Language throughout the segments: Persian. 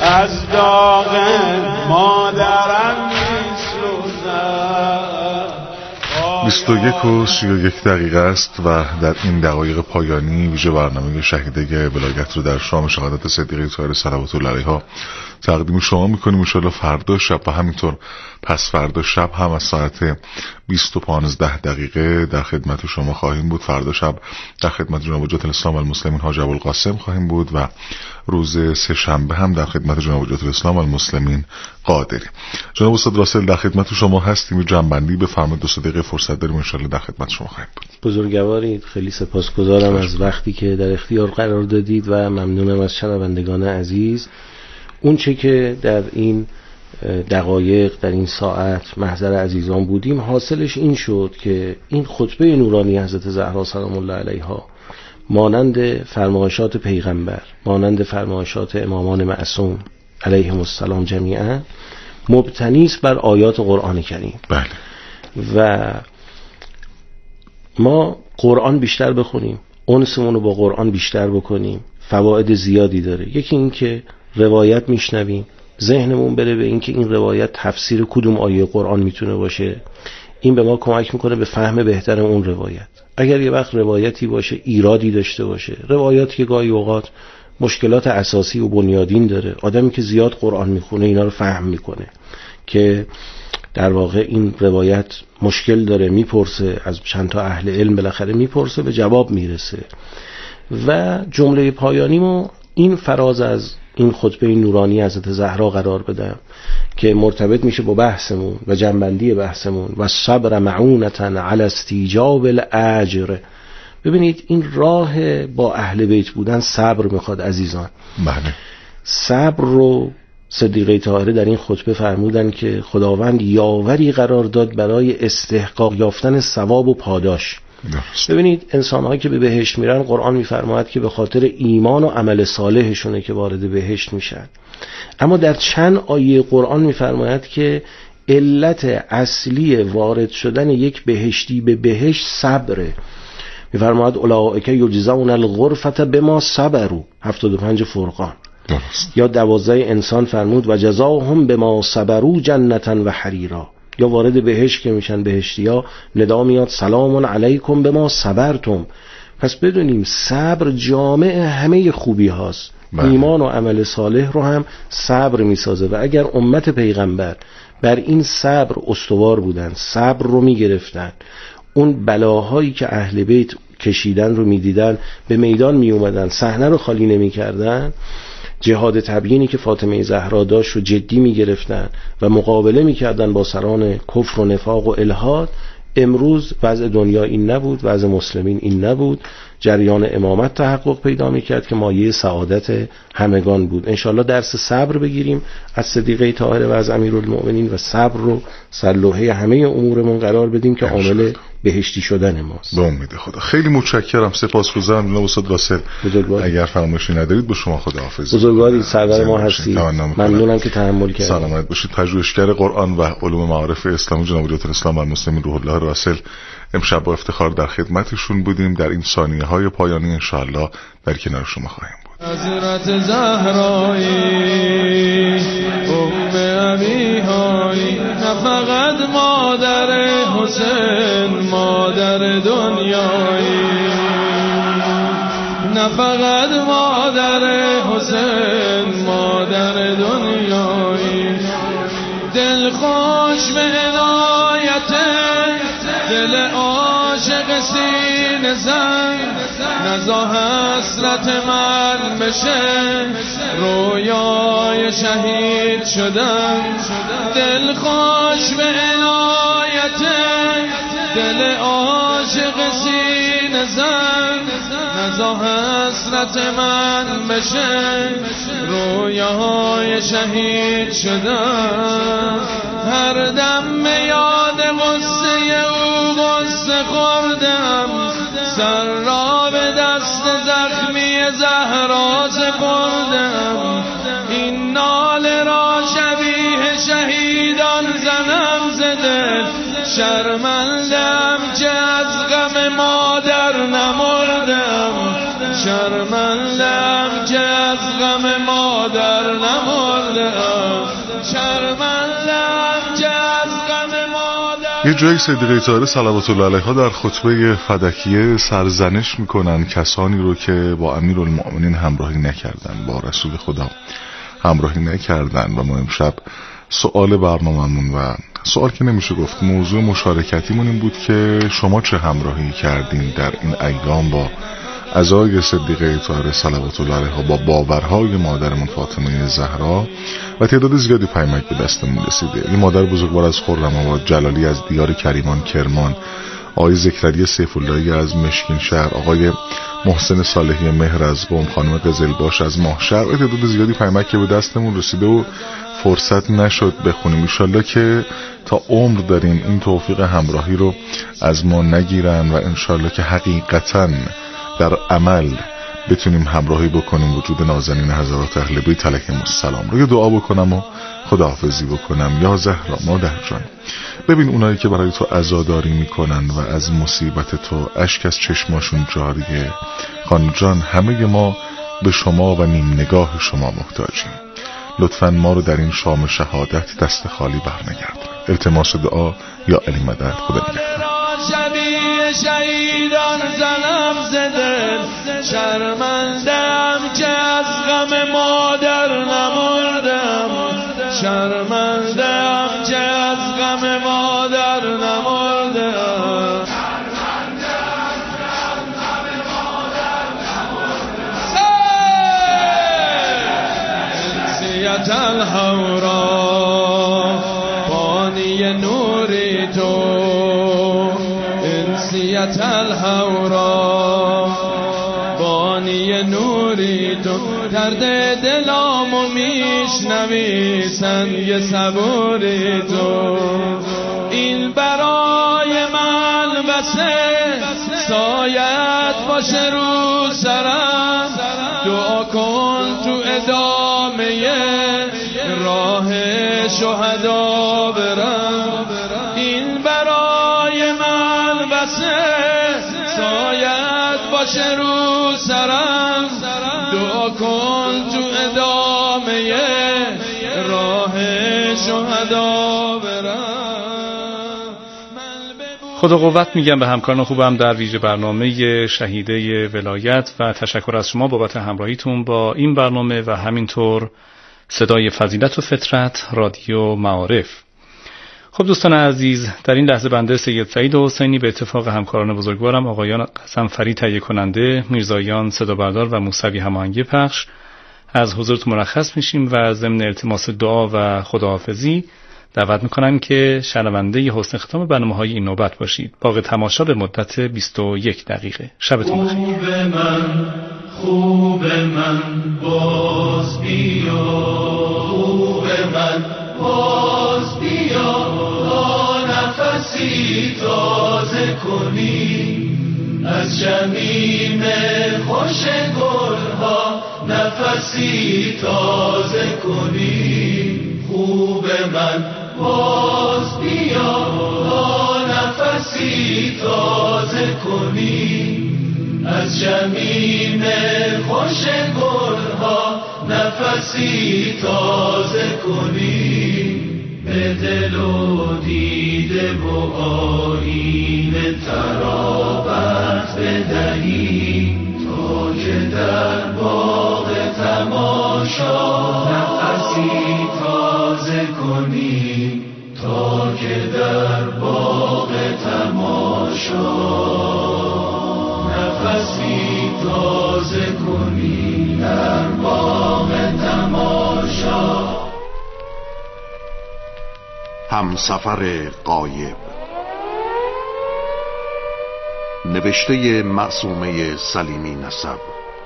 از داغ مادرم میسوزم. 21:31 است و در این دقایق پایانی ویژه برنامه شهیده ولایت رو در شام شهادت صدیقه طاهره صلوات الله علیها تقدیم شما میکنیم. ان شاءالله فردا شب و همینطور پس فردا شب هم از ساعت 20:15 در خدمت شما خواهیم بود. فردا شب در خدمت جناب حجت الاسلام والمسلمین حاج ابوالقاسم خواهیم بود و روز سه شنبه هم در خدمت جناب حجت الاسلام والمسلمین قادری. جناب استاد راسل در خدمت شما هستیم. جنبندی بفرمایید، 2 دقیقه فرصت داریم. ان شاءالله در خدمت شما خواهیم بود. بزرگوارید، خیلی سپاسگزارم از وقتی که در اختیار قرار دادید و ممنونم از شنوندگان عزیز. اون چه که در این دقایق در این ساعت محضر عزیزان بودیم حاصلش این شد که این خطبه نورانی حضرت زهرا سلام الله علیها مانند فرمایشات پیغمبر، مانند فرمایشات امامان معصوم علیهم السلام جمیعا مبتنی است بر آیات قرآن کریم. بله. و ما قرآن بیشتر بخونیم، انسمون رو با قرآن بیشتر بکنیم، فواید زیادی داره. یکی این که روایت میشنویم، ذهنمون بره به این که این روایت تفسیر کدوم آیه قرآن میتونه باشه. این به ما کمک میکنه به فهم بهتر اون روایت. اگر یه وقت روایتی باشه ایرادی داشته باشه، روایاتی که گاهی اوقات مشکلات اساسی و بنیادین داره، آدمی که زیاد قرآن میخونه اینا رو فهم میکنه که در واقع این روایت مشکل داره، میپرسه از چند تا اهل علم، بالاخره میپرسه به جواب میرسه. و جمله پایانیمو این فراز از این خطبه نورانی حضرت زهرا قرار بدم که مرتبط میشه با بحثمون و جنبندی بحثمون. و صبر معونة علی استیجاب الاجر. ببینید این راه با اهل بیت بودن صبر میخواد عزیزان. بله. صبر رو صدیقه طاهره در این خطبه فرمودن که خداوند یاوری قرار داد برای استحقاق یافتن ثواب و پاداش. ببینید انسان‌هایی که به بهشت میرن قرآن میفرماید که به خاطر ایمان و عمل صالحشونه که وارد بهشت میشن. اما در چند آیه قرآن میفرماید که علت اصلی وارد شدن یک بهشتی به بهشت صبره. میفرماید اولئک یجزون الغرفة بما صبروا 75 فرقان. درست. یا 12 انسان فرمود و جزاهم بما صبروا جنة و حریرا. یا وارد بهشت که میشن بهشتیا ندا میاد سلام علیکم بما صبرتم. پس بدونیم صبر جامع همه خوبی هاست. ایمان و عمل صالح رو هم صبر میسازه و اگر امت پیغمبر بر این صبر استوار بودن، صبر رو میگرفتن، اون بلاهایی که اهل بیت کشیدن رو میدیدن، به میدان میومدن، صحنه رو خالی نمیکردن، جهاد تبیینی که فاطمه زهرا داشت رو جدی میگرفتن و مقابله میکردن با سران کفر و نفاق و الحاد، امروز وضع دنیا این نبود، وضع مسلمین این نبود. جریان امامت تحقق پیدا میکرد که مایه سعادت همگان بود. انشالله درس صبر بگیریم از صدیقه طاهره و از امیرالمؤمنین و صبر رو سرلوحه همه امورمون قرار بدیم که عامل بهشتی شدن ماست. به امید خدا. خیلی متشکرم، سپاسگزارم جناب استاد راسل. اگر فرمایشی ندارید به شما خداحافظ. بزرگواری سرور ما هستید. ممنونم که تحمل کردید. سلامت باشید. پژوهشگر قرآن و علوم معارف اسلامی جناب حجت الاسلام والمسلمین روح الله راسل امشب با افتخار در خدمتشون بودیم. در این ثانیه‌های پایانی انشاءالله در کنار شما خواهیم بود. حضرت زهرایی ام ابیهایی، نه فقط مادر حسین، مادر دنیایی، نه فقط مادر حسین، مادر دنیایی. دل خوش به عنایت دل عاشق سینه زن، نزا حسرت من بشه رویای شهید شدن. دل خوش به عنایت دل عاشق سینه زن، نزا حسرت من بشه رویای شهید شدن. هر دم یاد غصه او غصه خوردم، سر را به دست زخمی زهرا سپردم. این ناله را شبیه شهیدان زنم زده، شرمندم که از غم مادر نمردم، شرمندم که از غم مادر مادر نمردم، شرمندم که از غم مادر. یه جایی صدیقه طاهره صلوات الله علیها در خطبه فدکیه سرزنش میکنن کسانی رو که با امیرالمؤمنین همراهی نکردن، با رسول خدا همراهی نکردن. و ما امشب سوال برنامه‌مون و سوال که نمیشه گفت موضوع مشارکتیمون این بود که شما چه همراهی کردین در این ایام با عزای صدیقه طاهره صلوات الله علیها، با باورهای مادرمون فاطمه زهرا. و تعداد زیادی پیامک به دستمون رسیده. این مادر بزرگوار از خرم‌آباد، جلالی از دیار کریمان کرمان، آقای زکریا سیف اللهی از مشکین شهر، آقای محسن صالحی مهر از قم، خانم قزلباش از ماهشهر. و تعداد زیادی پیامک به دستمون رسیده و فرصت نشد بخونیم. انشالله که تا عمر داریم این توفیق همراهی رو از ما نگیرن و انشالله که حقیقتاً در عمل بتونیم همراهی بکنیم وجود نازنین حضرات اهل بیت علیهم السلام رو. یه دعا بکنم و خداحافظی بکنم. یا زهرا مادر جان، ببین اونایی که برای تو عزاداری میکنن و از مصیبت تو اشک از چشماشون جاریه. خانم جان، همه ما به شما و نیم نگاه شما محتاجیم. لطفاً ما رو در این شام شهادت دست خالی برنگردون. التماس دعا یا علی مدد. خدا نگهدار. شبیه شهیدان زنم زده، شرمندم که از غم مادر نمردم، شرمندم که از غم مادر نمردم، انسیت الهورا بانی نوری تو، انسیت الهورا بانی نوری تو، درد دلامو میشنوی سنگ صبوری تو. این برای من بسه سایت باشه رو سرم، دعا کن تو ادامه راه شهدا برم. این برای من بسه سایت باشه رو سرم، دعا کن تو ادامه راه شهدا برم. خدا قوت میگم به همکاران خوبم در ویژه برنامه شهیده ولایت و تشکر از شما بابت همراهیتون با این برنامه و همینطور صدای فضیلت و فطرت رادیو معارف. خب دوستان عزیز، در این لحظه بنده سید سعید حسینی به اتفاق همکاران بزرگوارم آقایان قسمفری تهیه کننده، میرزایان صدا بردار و موسوی هماهنگی پخش از حضورتون مرخص میشیم و ضمن التماس دعا و خداحافظی دعوت میکنم که شنونده حسن ختام برنامه‌های این نوبت باشید. باقی تماشا به مدت 21 دقیقه. شبتون بخیر. خوب من باز بیا، خوب من باز بیا، تا نفسی تازه کنی از شمیم خوش گلها، نفسی تازه کنی. خوب من باز بیا، تا نفسی تازه کنی از شمیم خوش گلها، نفسی تازه کنی. به دل و دیده و آیین ترابت بدهی، تا که در باغ تماشا نفسی تازه کنی، تا که در باغ تماشا نفسی تازه کنی، در باغ تماشا. همسفر غایب، نوشته معصومه سلیمی نسب،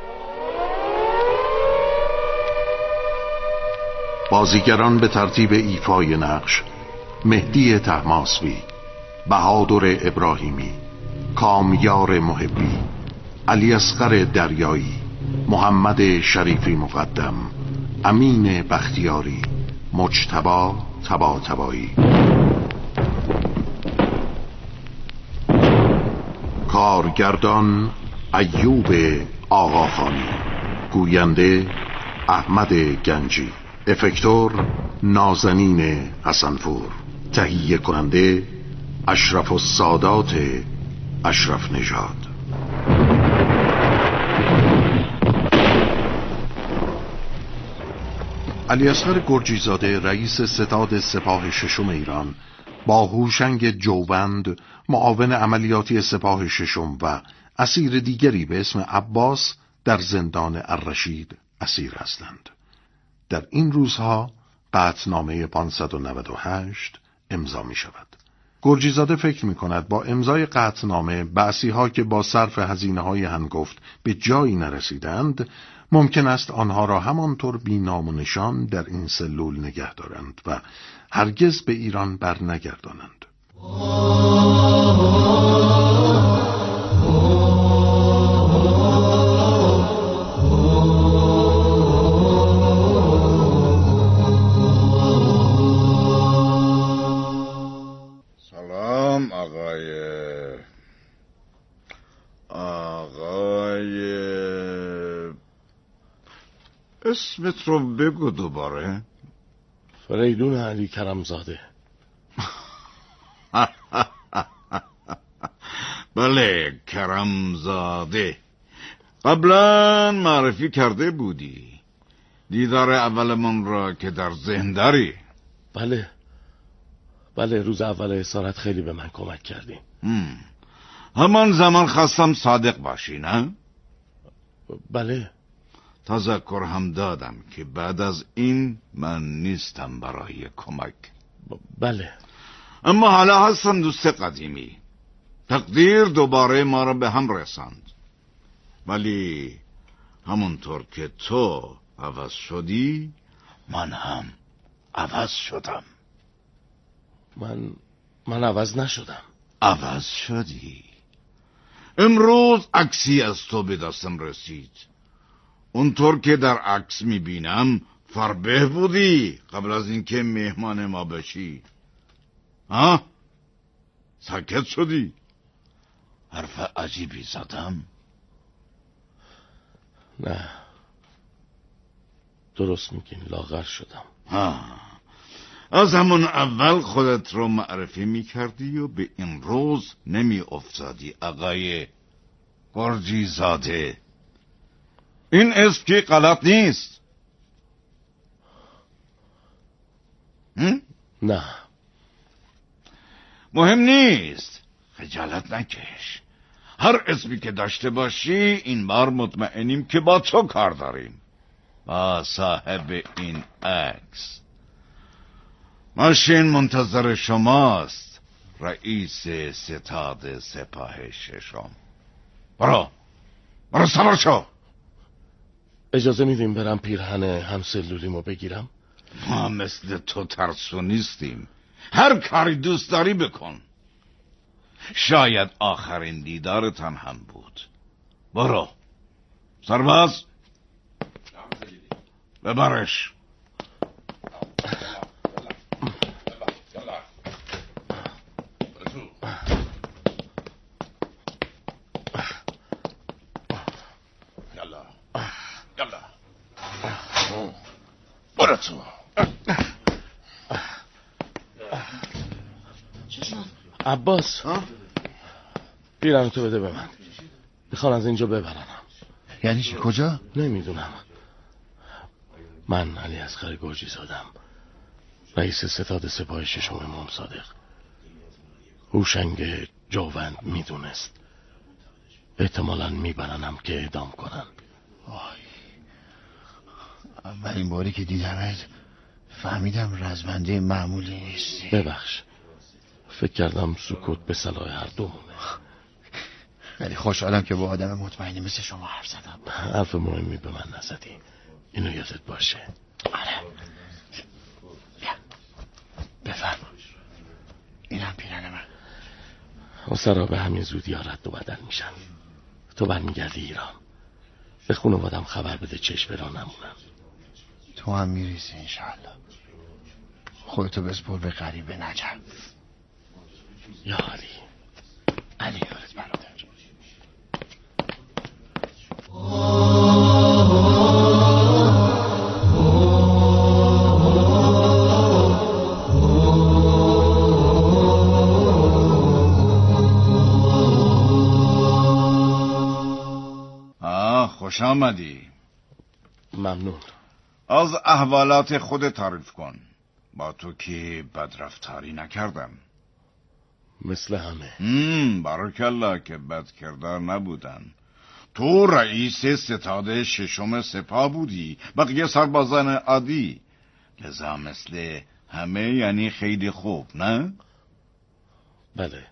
بازیگران به ترتیب ایفای نقش: مهدی طهماسبی، بهادر ابراهیمی، کامیار محبی، علی اصغر دریایی، محمد شریفی مقدم، امین بختیاری، مجتبی طباطبایی. کارگردان ایوب آقاخانی، گوینده احمد گنجی، افکتور نازنین حسنپور، تهیه کننده اشرف السادات اشرف نژاد. علیاصغر گرجیزاده رئیس ستاد سپاه ششم ایران با هوشنگ جووند معاون عملیاتی سپاه ششم و اسیر دیگری به اسم عباس در زندان الرشید اسیر هستند. در این روزها قطعنامه 598 امضا می شود. گرجیزاده فکر می کند با امضای قطعنامه بعثی ها که با صرف هزینه های هنگفت به جایی نرسیدند ممکن است آنها را همانطور بی نام و نشان در این سلول نگه دارند و هرگز به ایران بر نگردانند. سلام آقای اسمت رو بگو دوباره. فریدون علی کرمزاده. بله کرمزاده. قبلا معرفی کرده بودی. دیدار اولمون را که در ذهن داری. بله روز اول اسارت خیلی به من کمک کردی. همان زمان خواستم صادق باشی نه؟ بله. تذکر هم دادم که بعد از این من نیستم برای کمک. بله. اما حالا هستم دوست قدیمی. تقدیر دوباره ما را به هم رساند. ولی همونطور که تو عوض شدی من هم عوض شدم. من عوض نشدم. عوض شدی. امروز عکسی از تو به دستم رسید. اونطور که در عکس میبینم فربه بودی قبل از اینکه مهمان ما بشی. ساکت شدی. حرف عجیبی زدم؟ نه درست میگین، لاغر شدم. از همون اول خودت رو معرفی میکردی و به این روز نمی افتادی آقای گرجیزاده. این اسم که غلط نیست. نه مهم نیست، خجالت نکش. هر اسمی که داشته باشی این بار مطمئنیم که با تو کار داریم، با صاحب این عکس. ماشین منتظر شماست رئیس ستاد سپاه ششم. برو سوار شو. اجازه میدیم برم پیرهن همسلولیمو بگیرم؟ ما مثل تو ترسو نیستیم. هر کاری دوست داری بکن. شاید آخرین دیدارتان هم بود. برو سرباز ببرش. برو تو. عباس پیرهن تو بده به من. میخوان از اینجا ببرنم. یعنی چی؟ کجا؟ نمیدونم. من علیاصغر گرجیزاده‌ام، رئیس ستاد سپاه ششم امام صادق. هوشنگ جووند میدونست. احتمالاً میبرنم که اعدام کنن. اولین باری که دیدمت فهمیدم رزمنده معمولی نیستی. ببخش، فکر کردم سکوت به صلاح هر دومونه. خیلی خوشحالم که با آدم مطمئنی مثل شما حرف زدم. حرف مهمی به من نزدی، اینو یادت باشه. آره. بفرم. اینم پیرهن من. اسرا به همین زودی ها رد و بدل میشن. تو برمیگردی ایران. به خانوادم خبر بده چشم را نمونم. تو هم میریزی انشاءالله. خودتو بسپر به غریب نجف. یا علی. علی یارت برادر. خوش آمدی. ممنون. از احوالات خود تعریف کن. با تو که بدرفتاری نکردم. مثل همه. بارکالله که بد کردار نبودن. تو رئیس ستاد ششم سپاه بودی، بقیه سربازان عادی. لذا مثل همه یعنی خیلی خوب، نه؟ بله.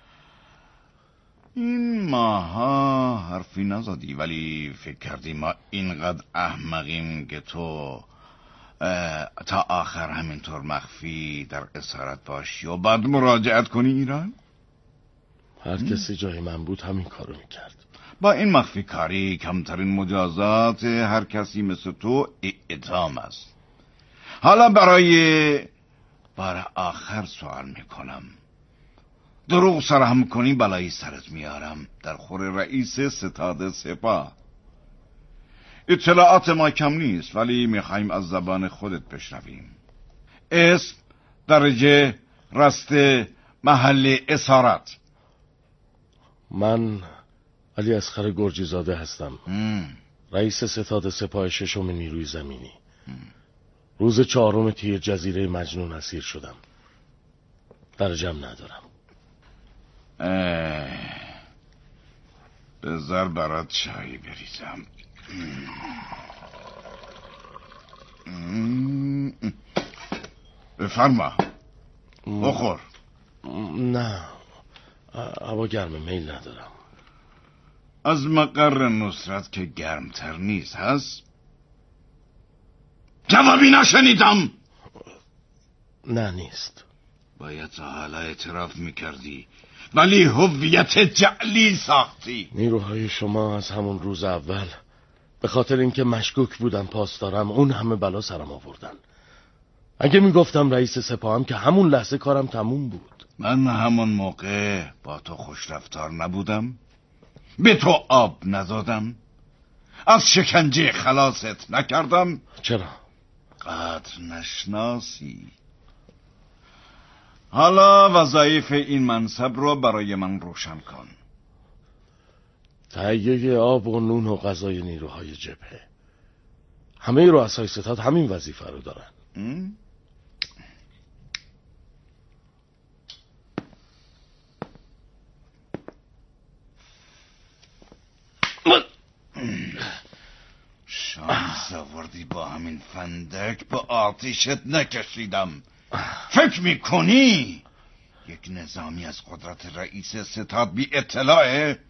این ماها حرفی نزدی، ولی فکر کردی ما اینقدر احمقیم که تو تا آخر همینطور مخفی در اسارت باشی و بعد مراجعت کنی ایران؟ هر کسی جای من بود همین کارو میکرد. با این مخفی کاری کمترین مجازات هر کسی مثل تو اعدام است. حالا برای بار آخر سوال میکنم. دروغ سرهم کنی بلایی سرت میارم در خور رئیس ستاد سپاه. اطلاعات ما کم نیست، ولی میخوایم از زبان خودت بشنویم. اسم، درجه، رسته، محل اسارت. من علی اصغر گرجی زاده هستم. رئیس ستاد سپاه ششم نیروی زمینی. روز 4 تیر جزیره مجنون اسیر شدم. درجم ندارم. بذار برات چایی بریزم. بفرما، بخور. نه، هوا گرمه، میل ندارم. از مقر نصرت که گرمتر نیست هست؟ جوابی نشنیدم. نه نیست. باید تا حالا اعتراف میکردی، ولی هویت جعلی ساختی. نیروهای شما از همون روز اول به خاطر اینکه مشکوک بودم پاسدارم اون همه بلا سرم آوردن. اگه میگفتم رئیس سپاهم که همون لحظه کارم تموم بود. من همون موقع با تو خوش رفتار نبودم؟ به تو آب نزدم؟ از شکنجه خلاصت نکردم؟ چرا؟ قدر نشناسی. حالا وظایف این منصب رو برای من روشن کن. تهیه آب و نون و غذای نیروهای جبهه. همه رؤسای ستاد همین وظیفه رو دارن. شانس آوردی با همین فندک با آتیشت نکشیدم. فکر میکنی یک نظامی از قدرت رئیس ستاد بی اطلاعه؟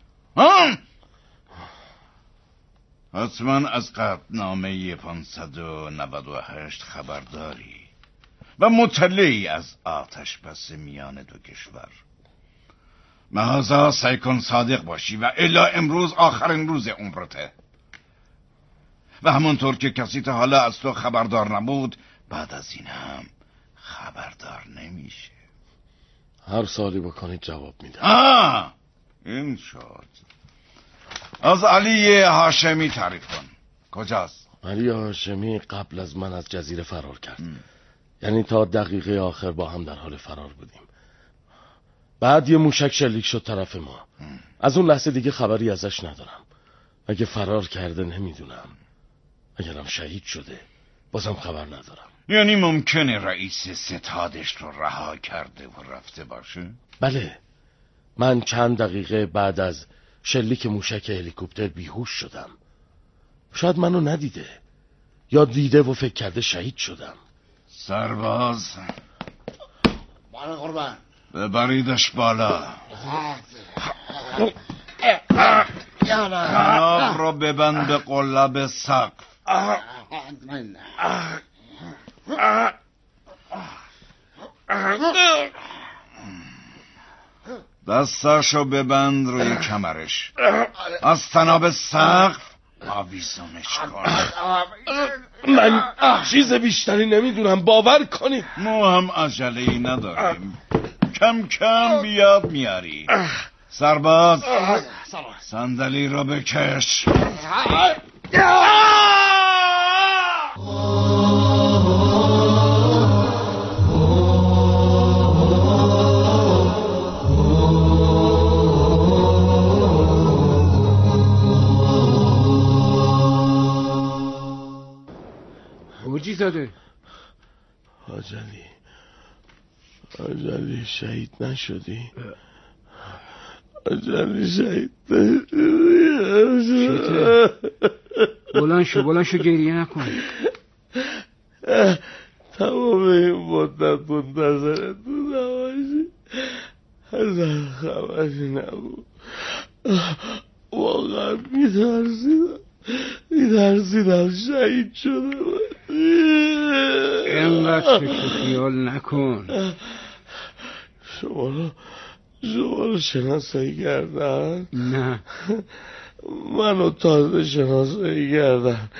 حتما از قطعنامه 598 خبر داری و مطلعی از آتش بس میان دو کشور. لحاظا سعی کن صادق باشی و الا امروز آخرین روز عمرته. و همونطور که کسی تا حالا از تو خبردار نبود، بعد از این هم خبردار نمیشه. هر سالی بکنید جواب میدم. این شد. از علی هاشمی تعریف کن. کجاست؟ علی هاشمی قبل از من از جزیره فرار کرد. یعنی تا دقیقه آخر با هم در حال فرار بودیم. بعد یه موشک شلیک شد طرف ما. از اون لحظه دیگه خبری ازش ندارم. اگه فرار کرده نمیدونم. اگرم شهید شده بازم خبر ندارم. یعنی ممکنه رئیس ستادش رو رها کرده و رفته باشه؟ بله. من چند دقیقه بعد از شلیک موشک هلیکوپتر بیهوش شدم. شاید منو ندیده یا دیده و فکر کرده شهید شدم. سرباز بله قربان. ببریدش بالا. کناب رو ببند به قلاب سقف. دستاشو ببند روی کمرش. از تناب سقف آویزونش کن. من چیز بیشتری نمیدونم، باور کنید. ما هم عجله‌ای نداریم، کم کم بیاد میاری. سرباز صندلی رو بکش. گرجی زاده. آجلی شهید نشدی؟ آجلی شهید نشدی؟ بلند شو گریه نکن. تمام این مدت منتظرت بودم ازن خبری نبود. واقعا میترسیدم شهید شده بود. اینقدر فکر خیال نکن. شما رو شناسایی کردن؟ نه. منو تازه شناسایی کردن،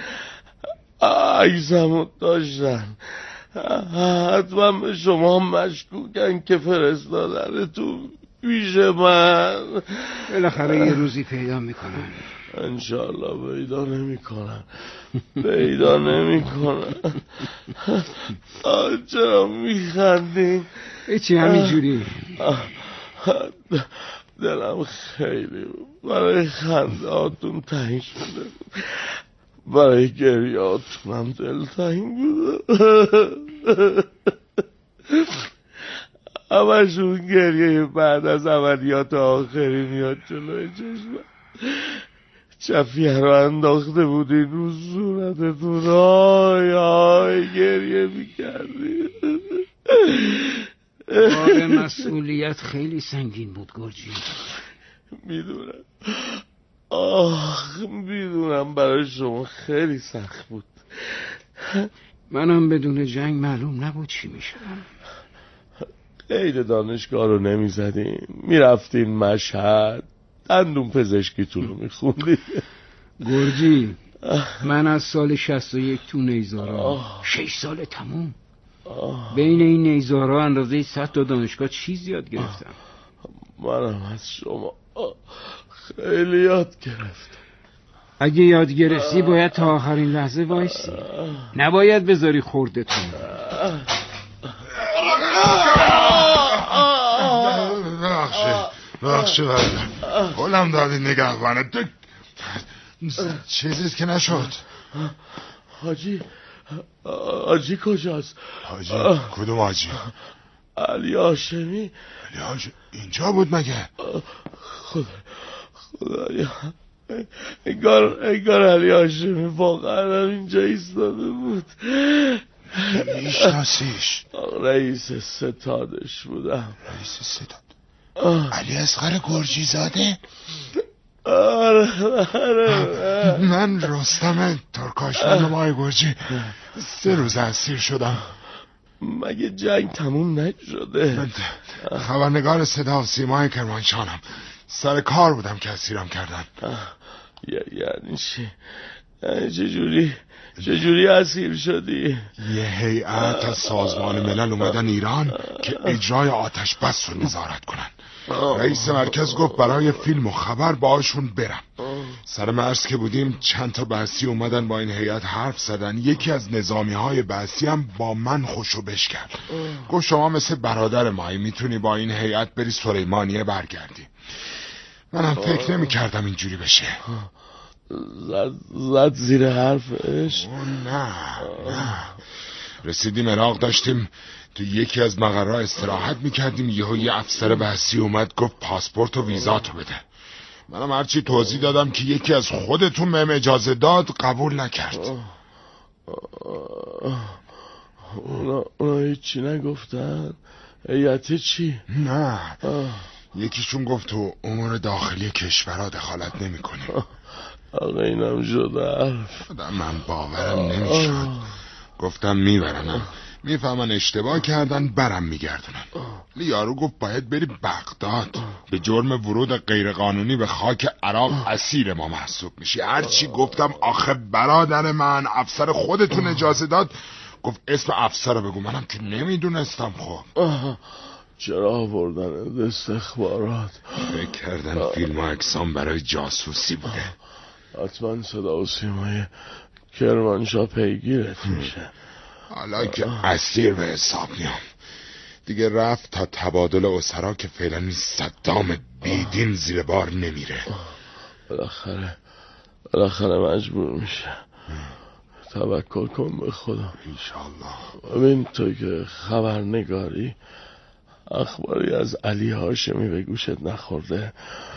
عکسمو داشتن، حتما به شما مشکوکن که فرستادن تو پیش من. بالاخره یه روزی پیدا میکنن. انشالله پیدا نمیکنن. چرا میخندین؟ ایچی همینجوری. دلم خیلی برای خندهاتون تنگ شده بود، برای گریهاتونم دل تنگ بود. همشون گریه بعد از عملیات آخری میاد جلوی چشمم. چفیه رو انداخته بودین رو صورتتون، آی گریه میکردی. بار مسئولیت خیلی سنگین بود گرجی. میدونم برای شما خیلی سخت بود. منم بدون جنگ معلوم نبود چی میشدم. قید دانشگاه رو نمیزدین، میرفتین مشهد، دندون پزشکیتون رو میخوندین. گرجی من از سال 61 تو نیزارا 6 سال تموم. بین این نیزارا اندازه 100 تا دانشگاه چیز یاد گرفتم. منم از شما خیلی یاد گرفتم. اگه یاد گرفتی باید تا آخرین لحظه وایسی، نباید بذاری خوردتون. ببخشید حالم دادی نگهبانه. چیزیست که نشد. حاجی کجاست؟ حاجی کدوم حاجی؟ علی هاشمی. اینجا بود مگه؟ خدایا انگار علی هاشمی واقعا اینجا ایستاده بود. میشناسیش؟ رئیس ستادش بودم. رئیس ستاد؟ علی اصغر گرجی زاده؟ آره. من رستم ترکاشفند مای گرجی 3 روز اسیر شدم. مگه جنگ تموم نشده؟ خبرنگار صدا و سیمای کرمانشانم. سر کار بودم که اسیرم کردن. یعنی چی؟ چجوری اسیر شدی؟ یه هیئت از سازمان ملل اومدن ایران که اجرای آتش بس رو نظارت کنن. رئیس مرکز گفت برای فیلم و خبر باهاشون برم. سر مرز که بودیم چند تا بعثی اومدن با این هیئت حرف زدن. یکی از نظامی های بعثی هم با من خوشو بش کرد. گفت شما مثل برادر مایی، میتونی با این هیئت بری سلیمانیه برگردی. منم فکر نمی کردم اینجوری بشه. زد زیر حرفش؟ نه رسیدیم عراق، داشتیم تو یکی از مقرها استراحت میکردیم، یه افسر بعثی اومد گفت پاسپورت و ویزاتو بده. منم هرچی توضیح دادم که یکی از خودتون بهم اجازه داد قبول نکرد. اونا هیچی نگفتن؟ هیئت چی؟ نه یکیشون گفت تو امور داخلی کشورها دخالت نمی کنی. آقا اینم شده حرف. من باورم نمیشد. گفتم میبرنم، میفهمن اشتباه کردن برم میگردونن. یارو گفت باید بری بغداد، به جرم ورود غیرقانونی به خاک عراق اسیر ما محسوب میشی. هرچی گفتم آخه برادر من افسر خودتون اجازه داد. گفت اسم افسر رو بگو. منم که نمیدونستم. خب چرا آوردن استخبارات؟ فکر کردن فیلم و اجسام برای جاسوسی بوده. حتما صدا و سیمای کرمانشاه پیگیرت میشه. حالا که اسیر به حساب میام دیگه، رفت تا تبادل اسرا که فعلا این صدام بیدین زیر بار نمیره. بالاخره مجبور میشه. توکل کن به خدا. انشالله. ببین تو که خبرنگاری، اخباری از علی هاشمی به گوشت نخورده؟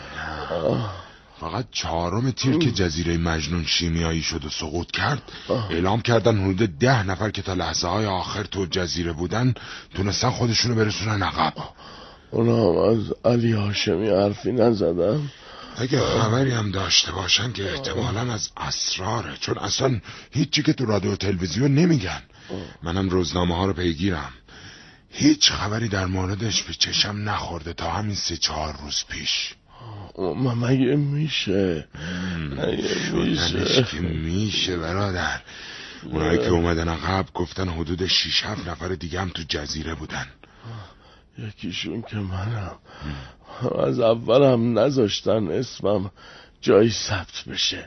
فقط 4 تیر که جزیره مجنون شیمیایی شد و سقوط کرد اعلام کردن حدود 10 نفر که تا لحظه های آخر تو جزیره بودن تونستن خودشونو برسونن عقب. اونا هم از علی هاشمی حرفی نزدن؟ اگه خبری هم داشته باشن که احتمالاً از اسراره، چون اصلا هیچی که تو رادیو و تلویزیون نمیگن. منم روزنامه ها رو پیگیرم، هیچ خبری در موردش به چشم نخورده تا همین 3-4 روز پیش. مگه میشه؟ شدنش که میشه برادر. اونایی که اومدن عقب گفتن حدود 6-7 نفر دیگه هم تو جزیره بودن. یکیشون که منم. از اول هم نذاشتن اسمم جایی ثبت بشه.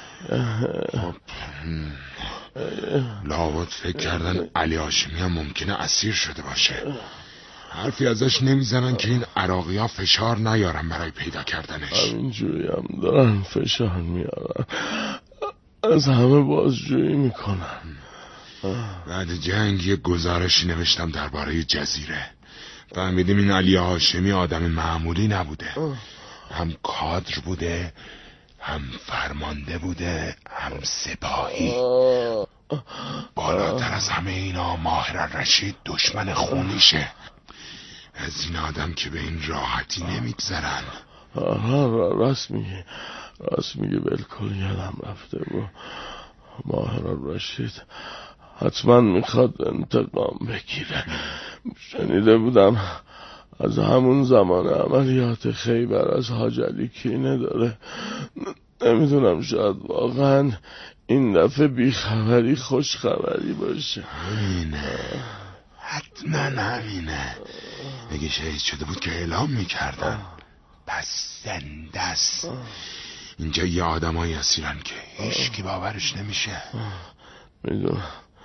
لابد فکر کردن علی هاشمی هم ممکنه اسیر شده باشه. حرفی ازش نمیزنن که این عراقی ها فشار نیارن برای پیدا کردنش. همینجوری هم دارن فشار میارن، از همه بازجویی میکنن. بعد جنگ یه گزارشی نوشتم درباره جزیره. فهمیدیم این علی هاشمی آدم معمولی نبوده، هم کادر بوده، هم فرمانده بوده، هم سپاهی. بالاتر از همه اینا ماهر الرشید دشمن خونیشه. از این آدم که به این راحتی نمیگذرن. راست میگه بالکل یادم رفته بود. ماهر الرشید حتما میخواد انتقام بگیره. شنیده بودم از همون زمان عملیات خیبر از حاج علی کینه داره. نمیدونم، شاید واقعا این دفعه بیخبری خوشخبری باشه. همینه، حتما همینه. اگه شهید شده بود که اعلام میکردن. پس زنده است. اینجا یه آدمایی اسیرن که هیچ کی باورش نمیشه. میدونم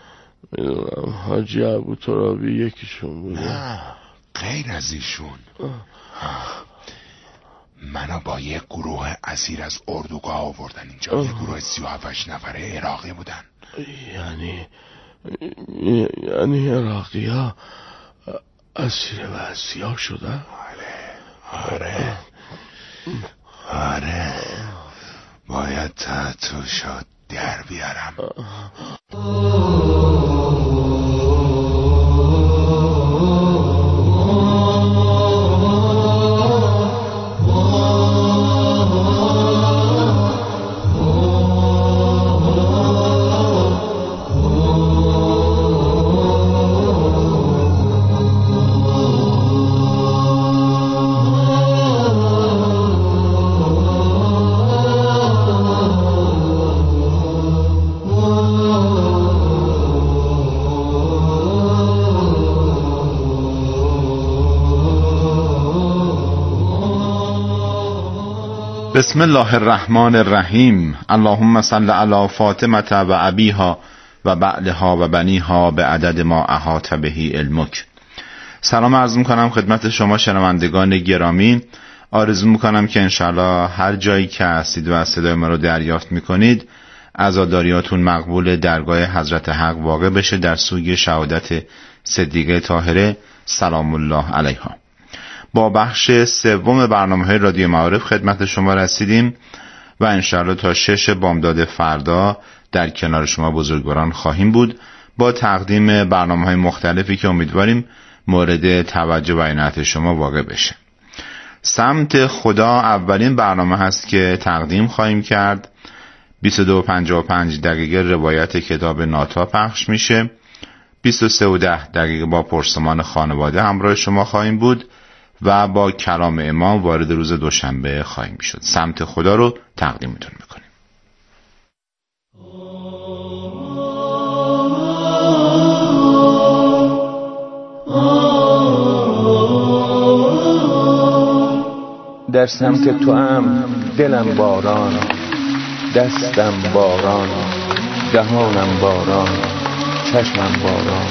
حاجی ابو ترابی یکیشون بوده. نه، غیر از ایشون. منو با یه گروه اسیر از اردوگاه آوردن اینجا. یه گروه 37 نفره عراقی بودن. یعنی عراقی ها اسیر وحشی شدن؟ آره باید تحتوشات در بیارم. بسم الله الرحمن الرحیم. اللهم صل علی فاطمه و ابیها و بعلها و بنیها به عدد ما احاط بهی علمک. سلام عرض میکنم خدمت شما شنوندگان گرامی. آرزو میکنم که انشالله هر جایی که هستید و صدای ما رو دریافت میکنید عزاداریاتون مقبول درگاه حضرت حق واقع بشه در سوی شهادت صدیقه طاهره سلام الله علیها. با بخش سوم برنامه‌های رادیو معارف خدمت شما رسیدیم و انشاءالله تا 6 بامداد فردا در کنار شما بزرگواران خواهیم بود با تقدیم برنامه‌های مختلفی که امیدواریم مورد توجه و عنایت شما واقع بشه. سمت خدا اولین برنامه هست که تقدیم خواهیم کرد. 22:55 روایت کتاب ناتا پخش میشه. 23:10 با پرسمان خانواده همراه شما خواهیم بود و با کلام امام وارد روز دوشنبه خواهیم شد. سمت خدا رو تقدیمتون میکنیم. در سمت تو هم دلم باران، دستم باران، دهانم باران، چشمم باران.